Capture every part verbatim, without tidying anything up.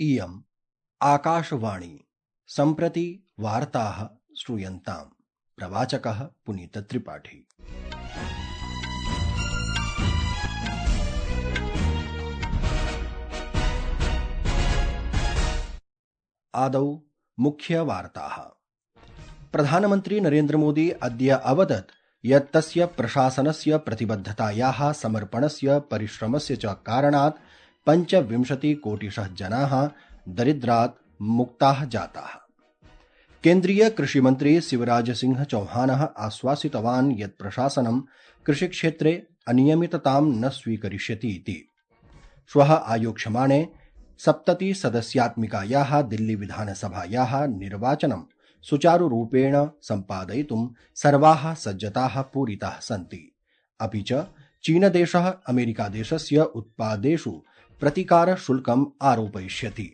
इयम् आकाशवाणी। सम्प्रति वार्ताः श्रूयन्ताम्। प्रवाचकः पुनीत त्रिपाठी। आदौ मुख्यवार्ताः। प्रधानमन्त्री नरेन्द्र मोदी अद्य अवदत् यत् तस्य प्रशासनस्य प्रतिबद्धतायाः समर्पणस्य परिश्रमस्य च कारणात् पञ्चविंशतिकोटिशः जनाः दरिद्रात् मुक्ताः जाताः। केन्द्रीय कृषिमन्त्री शिवराज सिंह चौहानः आश्वासितवान् यत् प्रशासनं कृषिक्षेत्रे अनियमिततां न स्वीकरिष्यति इति। श्वः आयोक्ष्यमाणे सप्ततिसदस्यात्मिकायाः दिल्ली विधानसभायाः निर्वाचनं सुचारुरूपेण सम्पादयितुं सर्वाः सज्जताः पूरिताः सन्ति। अपि च चीनदेशः अमेरिकादेशस्य उत्पादेषु प्रतिकारशुल्कम् आरोपयिष्यति।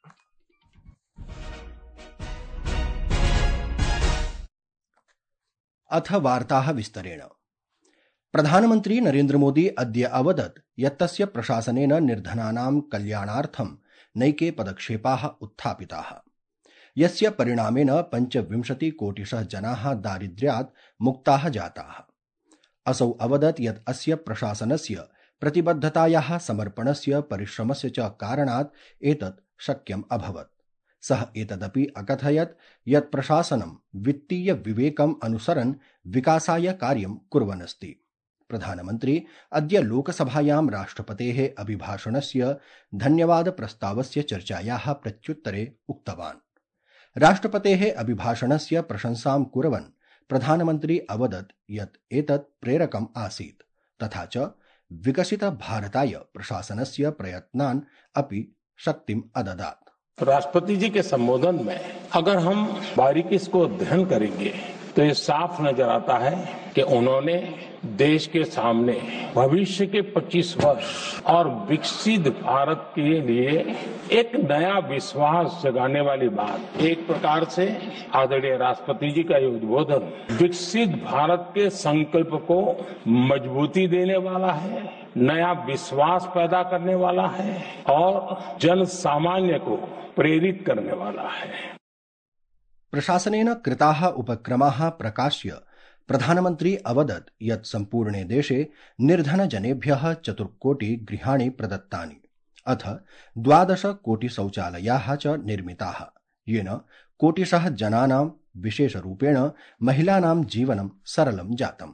अथ वार्ताः विस्तरेण। प्रधानमन्त्री नरेन्द्र मोदी अद्य अवदत् यत् तस्य प्रशासनेन निर्धनानां कल्याणार्थं नैके पदक्षेपाः उत्थापिताः, यस्य परिणामेन पञ्चविंशतिकोटिशः जनाः दारिद्र्यात् मुक्ताः जाताः। असौ अवदत् यत् अस्य प्रशासनस्य प्रतिबद्धतायाः समर्पणस्य परिश्रमस्य च कारणात् एतत् शक्यम् अभवत्। सः एतदपि अकथयत् यत् प्रशासनं वित्तीय विवेकम् अनुसरन् विकासाय कार्यं कुर्वन् अस्ति। प्रधानमन्त्री अद्य लोकसभायां राष्ट्रपतेः अभिभाषणस्य धन्यवाद प्रस्तावस्य चर्चायाः प्रत्युत्तरे उक्तवान्। राष्ट्रपतेः अभिभाषणस्य प्रशंसां कुर्वन् प्रधानमन्त्री अवदत् यत् एतत् प्रेरकम् आसीत्, तथा च विकसित भारताय प्रशासनस्य प्रयत्नान् अपि शक्तिम् अददात्। राष्ट्रपति जी के संबोधन में अगर हम बारीकी से अध्ययन करेंगे तो ये साफ नजर आता है कि उन्होंने देश के सामने भविष्य के पच्चीस वर्ष और विकसित भारत के लिए एक नया विश्वास जगाने वाली बात। एक प्रकार से आदरणीय राष्ट्रपति जी का ये उद्बोधन विकसित भारत के संकल्प को मजबूती देने वाला है, नया विश्वास पैदा करने वाला है और जन सामान्य को प्रेरित करने वाला है। प्रशासनेन कृताः उपक्रमाः प्रकाश्य प्रधानमन्त्री अवदत् यत् सम्पूर्णे देशे निर्धनजनेभ्यः चतुर्कोटि गृहाणि प्रदत्तानि, अथ द्वादश कोटि शौचालयाः च निर्मिताः, येन कोटिशः जनानां विशेषरूपेण महिलानां जीवनं सरलं जातम्।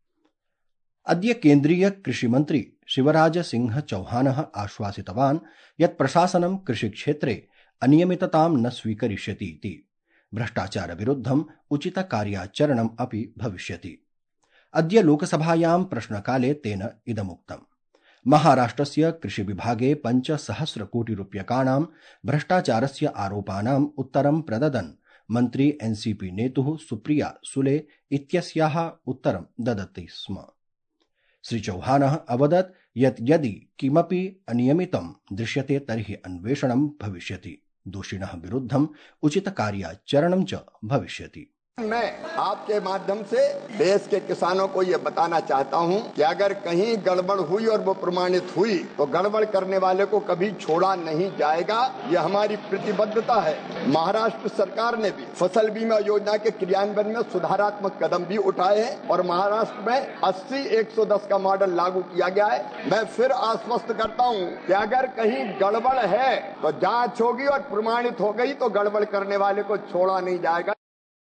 अद्य केन्द्रीय कृषिमन्त्री शिवराज सिंह चौहानः आश्वासितवान् यत् प्रशासनं कृषिक्षेत्रे अनियमिततां न स्वीकरिष्यति इति। भ्रष्टाचारविरुद्धम् उचितकार्याचरणम् अपि भविष्यति। अद्य लोकसभायां प्रश्नकाले तेन इदमुक्तम्। महाराष्ट्रस्य कृषिविभागे पञ्चसहस्रकोटिरूप्यकाणां भ्रष्टाचारस्य आरोपानाम् उत्तरं प्रददन् मन्त्री एनसीपी नेतुः सुप्रिया सुले इत्यस्याः उत्तरं ददति स्म। श्री चौहानः अवदत् यत् यदि किमपि अनियमितं दृश्यते तर्हि अन्वेषणं भविष्यति, दोषिणः विरुद्धम् उचितकार्याचरणं च भविष्यति। मैं आपके माध्यम से देश के किसानों को ये बताना चाहता हूँ कि अगर कहीं गड़बड़ हुई और वो प्रमाणित हुई तो गड़बड़ करने वाले को कभी छोड़ा नहीं जाएगा। ये हमारी प्रतिबद्धता है। महाराष्ट्र सरकार ने भी फसल बीमा योजना के क्रियान्वयन में सुधारात्मक कदम भी उठाए हैं और महाराष्ट्र में अस्सी एक सौ दस का मॉडल लागू किया गया है। मैं फिर आश्वस्त करता हूँ कि अगर कहीं गड़बड़ है तो जांच होगी और प्रमाणित हो गई तो गड़बड़ करने वाले को छोड़ा नहीं जाएगा।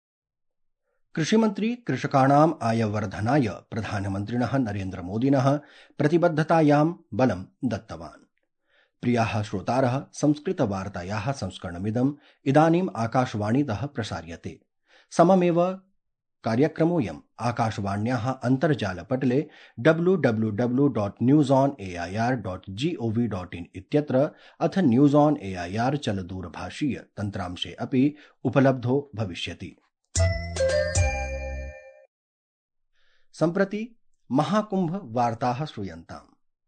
कृषिमन्त्री कृषकाणाम् आयवर्धनाय प्रधानमन्त्रिणः नरेन्द्र मोदिनः प्रतिबद्धतायां बलं दत्तवान्। प्रियाः श्रोतारः, संस्कृतवार्तायाः संस्करणमिदम् इदानीम् आकाशवाणीतः प्रसार्यते। सममेव कार्यक्रमोऽयम् आकाशवाण्याः अन्तर्जालपटले W W W dot news on A I R dot G O V dot in इत्यत्र अथ news on A I R चलदूरभाषीय तन्त्रांशे अपि उपलब्धो भविष्यति। सम्प्रति महाकुंभ वार्ताः श्रूयन्ताम्।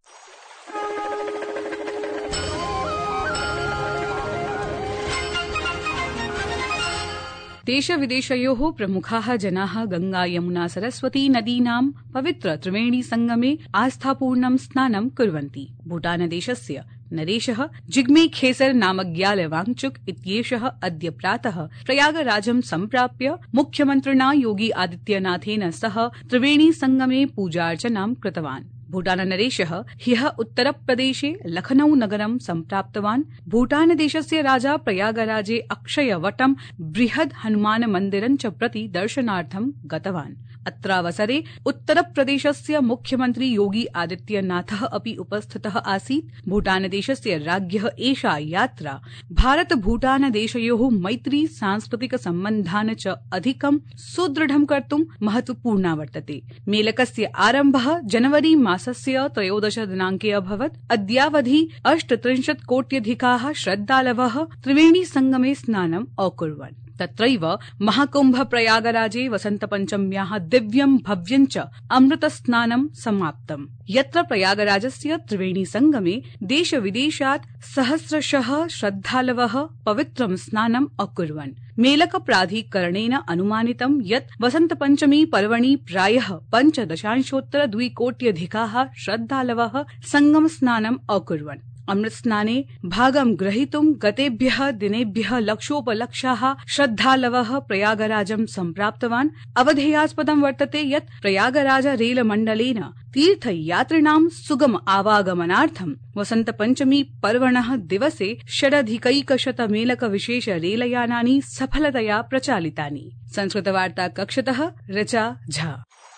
देशविदेशयोः प्रमुखाः जनाः गंगा यमुना सरस्वती नदीनां पवित्र त्रिवेणी संगमे आस्थापूर्णं स्नानं कुर्वन्ति। भूटानदेशस्य नरेशः जिग्मे खेसर नामग्याल वांगचुक इत्येषः अद्य प्रातः प्रयागराजं सम्प्राप्य मुख्यमन्त्रिणा योगी आदित्यनाथेन सह त्रिवेणी संगमे पूजार्चनां कृतवान्। भूटाननरेशः ह्यः उत्तरप्रदेशे लखनऊ नगरं सम्प्राप्तवान्। भूटानदेशस्य राजा प्रयागराजे अक्षयवटं बृहद् हनुमान मन्दिरं च प्रति दर्शनार्थं गतवान्। अत्रावसरे उत्तरप्रदेशस्य मुख्यमन्त्री योगी आदित्यनाथः अपि उपस्थितः आसीत्। भूटानदेशस्य राज्ञः एषा यात्रा भारत भूटानदेशयोः मैत्री सांस्कृतिक सम्बन्धान् च अधिकं सुदृढं कर्तुं महत्वपूर्णा वर्तते। मेलकस्य आरम्भः जनवरी मासस्य त्रयोदश दिनाङ्के अभवत्। अद्यावधि अष्टत्रिंशत् कोट्यधिकाः श्रद्धालवः त्रिवेणी संगमे स्नानम् अकुर्वन्। तत्रैव महाकुम्भ प्रयागराजे वसन्तपञ्चम्याः दिव्यं भव्यं च अमृतस्नानं समाप्तम्, यत्र प्रयागराजस्य त्रिवेणी संगमे देश विदेशात् सहस्रशः श्रद्धालवः पवित्रं स्नानम् अकुर्वन्। मेलक प्राधिकरणेन अनुमानितं यत् वसन्तपञ्चमी पर्वणि प्रायः पञ्चदशांशोत्तर द्विकोट्यधिकाः श्रद्धालवः संगम स्नानम् अकुर्वन्। अमृतस्नाने भागं ग्रहीतुं गतेभ्यः दिनेभ्यः लक्षोपलक्षाः श्रद्धालवः प्रयागराजं सम्प्राप्तवान्। अवधेयास्पदं वर्तते यत् प्रयागराज रेलमण्डलेन तीर्थयात्रिणां सुगम आवागमनार्थं वसन्तपञ्चमी पर्वणः दिवसे षडधिकैकशत मेलक विशेष रेलयानानि सफलतया प्रचालितानि। संस्कृतवार्ता कक्षतः ऋचा झा।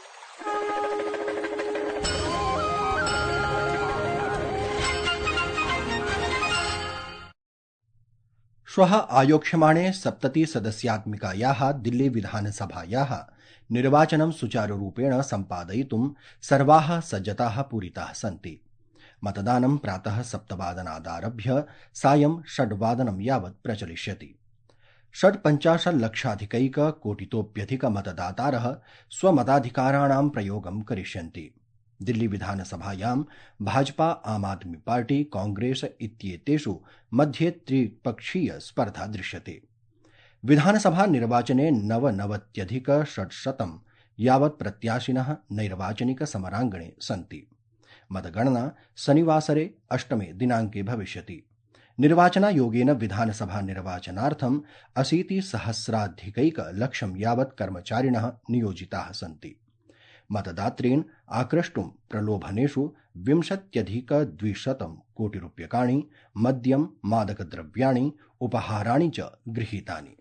श्वः आयोक्ष्यमाणे सप्ततिसदस्यात्मिकायाः दिल्ली विधानसभायाः निर्वाचनं सुचारुरूपेण सम्पादयितुं सर्वाः सज्जताः पूरिताः सन्ति। मतदानं प्रातः सप्तवादनादारभ्य सायं षड्वादनं यावत् प्रचलिष्यति। षड्पञ्चाशल्लक्षाधिकैक कोटितोऽप्यधिक मतदातारः स्वमताधिकाराणां प्रयोगं करिष्यन्ति। दिल्ली विधानसभायां भाजपा, आम आदमी पार्टी, कांग्रेस इत्येतेषु मध्ये त्रिपक्षीय स्पर्धा दृश्यते। विधानसभा निर्वाचने नवनवत्यधिक षट्शतं यावत् प्रत्याशिनः नैर्वाचनिक समराङ्गणे सन्ति। मतगणना शनिवासरे अष्टमे दिनाङ्के भविष्यति। निर्वाचनायोगेन विधानसभा निर्वाचनार्थम् अशीतिसहस्राधिकैक लक्षं यावत् कर्मचारिणः नियोजिताः सन्ति। मतदातॄन् आक्रष्टुं प्रलोभनेषु विंशत्यधिकद्विशतं कोटिरूप्यकाणि, मद्यं, मादकद्रव्याणि, उपहाराणि च गृहीतानि।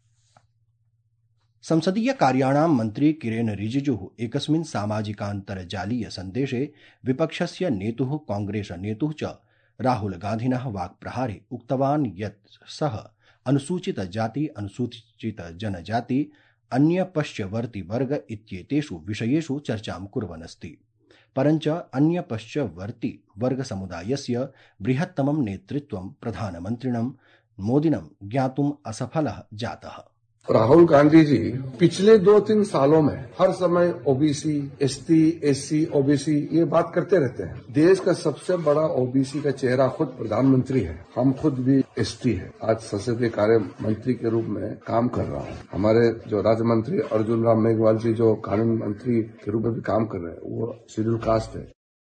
संसदीय कार्याणां मन्त्री किरेन रिजिजुः एकस्मिन् सामाजिकान्तर्जालीय सन्देशे विपक्षस्य नेतुः कांग्रेस नेतुः च राहुल गान्धिनः वाक्प्रहारे उक्तवान् यत् सः अनुसूचित जाति, अनुसूचित जनजाति, अन्यपश्यवर्ति वर्ग इत्येतेषु विषयेषु चर्चां कुर्वन् अस्ति। परञ्च अन्यपश्यवर्ति वर्गसमुदायस्य बृहत्तमं नेतृत्वं प्रधानमन्त्रिणं मोदिनं ज्ञातुम् असफलः जातः। राहुल गांधी जी पिछले दो तीन सालों में हर समय ओबीसी, एसटी, एससी, ओबीसी ये बात करते रहते हैं। देश का सबसे बड़ा ओबीसी का चेहरा खुद प्रधानमंत्री है। हम खुद भी एसटी है। आज संसदीय कार्य मंत्री के रूप में काम कर रहा हूँ। हमारे जो राज्य मंत्री अर्जुन राम मेघवाल जी जो कानून मंत्री के रूप में भी काम कर रहे हैं, वो शेड्यूल कास्ट है।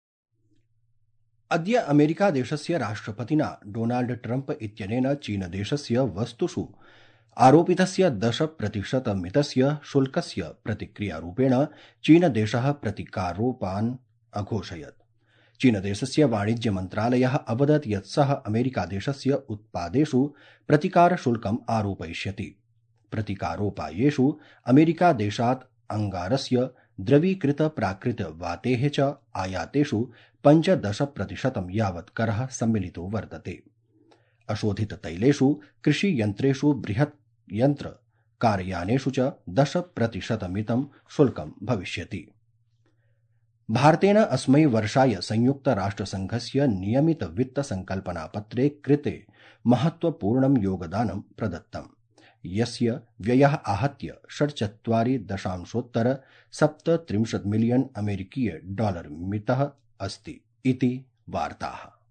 अद्य अमेरिका देशस्य राष्ट्रपतिना डोनाल्ड ट्रम्प इत्यनेन चीन देशस्य वस्तुषु आरोपितस्य दश प्रतिशत मितस्य शुल्कस्य प्रतिक्रियारूपेण चीनदेशः प्रतीकारोपान् अघोषयत्। चीनदेशस्य वाणिज्य मन्त्रालयः अवदत् यत् सः अमेरिकादेशस्य उत्पादेषु प्रतिकारशुल्कम् आरोपयिष्यति। प्रतिकारोपायेषु अमेरिकादेशात् अंगारस्य, द्रवीकृत प्राकृतवातेः च आयातेषु पञ्चदश प्रतिशतं यावत् करः सम्मिलितो वर्तते। अशोधित तैलेषु, कृषियन्त्रेषु, बृहत् यन्त्र कारयानेषु च दश प्रतिशतमितं शुल्कं भविष्यति। भारतेन अस्मै वर्षाय संयुक्त राष्ट्रसङ्घस्य नियमित वित्त संकल्पनापत्रे कृते महत्वपूर्णं योगदानं प्रदत्तम्, यस्य व्ययः आहत्य षट्चत्वारि दशांशोत्तर सप्तत्रिंशत् मिलियन् अमेरिकीय डॉलर मितः अस्ति इति वार्ताः।